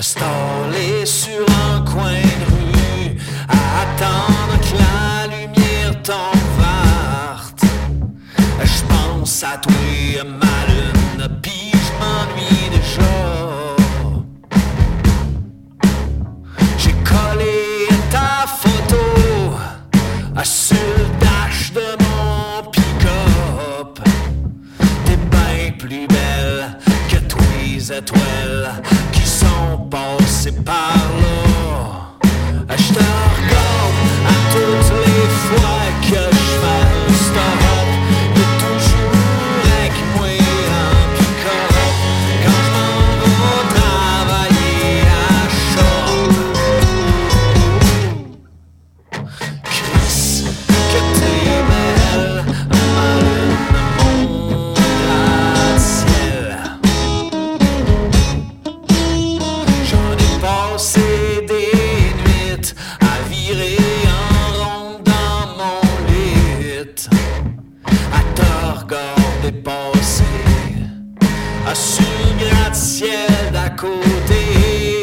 Installé sur un coin de rue, à attendre que la lumière tombe verte. J'pense à toi, ma lune, pis j'm'ennuie déjà. J'ai collé ta photo sur le dash de mon pick-up. T'es bien plus belle que tous les étoiles qui sont passées par là. Je te regarde à toutes les fois que je fais un stop. T'es toujours avec moi en pick-up quand je m'en vais travailler à shop. Chris, que t'es belle, ma lune, mon gratte-ciel. J'en ai passé des nuits à virer en ronde dans mon lit, à te regarder passer sur le gratte-ciel d'à côté.